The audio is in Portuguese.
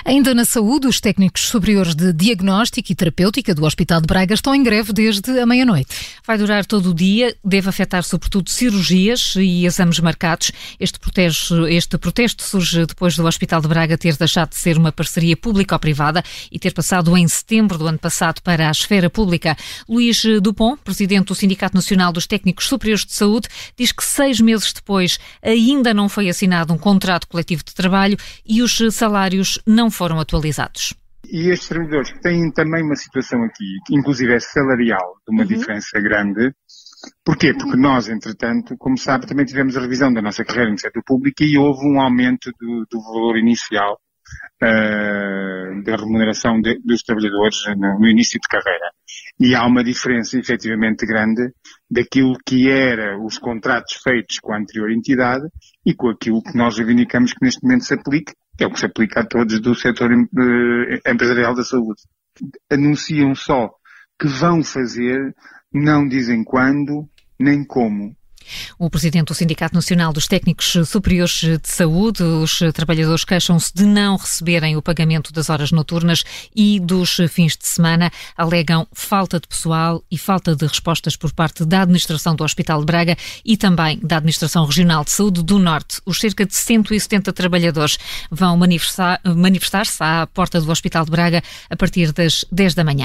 Ainda na saúde, os técnicos superiores de diagnóstico e terapêutica do Hospital de Braga estão em greve desde a meia-noite. Vai durar todo o dia, deve afetar sobretudo cirurgias e exames marcados. Este protesto surge depois do Hospital de Braga ter deixado de ser uma parceria público-privada e ter passado em setembro do ano passado para a esfera pública. Luís Dupont, presidente do Sindicato Nacional dos Técnicos Superiores de Saúde, diz que 6 meses depois ainda não foi assinado um contrato coletivo de trabalho e os salários não foram atualizados. E estes trabalhadores têm também uma situação aqui, inclusive é salarial, de uma diferença grande. Porquê? Porque nós, entretanto, como sabe, também tivemos a revisão da nossa carreira no setor público e houve um aumento do valor inicial da remuneração dos trabalhadores no início de carreira. E há uma diferença efetivamente grande daquilo que era os contratos feitos com a anterior entidade e com aquilo que nós reivindicamos que neste momento se aplique, que é o que se aplica a todos do setor empresarial da saúde. Anunciam só que vão fazer, não dizem quando nem como. O presidente do Sindicato Nacional dos Técnicos Superiores de Saúde, os trabalhadores queixam-se de não receberem o pagamento das horas noturnas e dos fins de semana, alegam falta de pessoal e falta de respostas por parte da administração do Hospital de Braga e também da Administração Regional de Saúde do Norte. Os cerca de 170 trabalhadores vão manifestar-se à porta do Hospital de Braga a partir das 10 da manhã.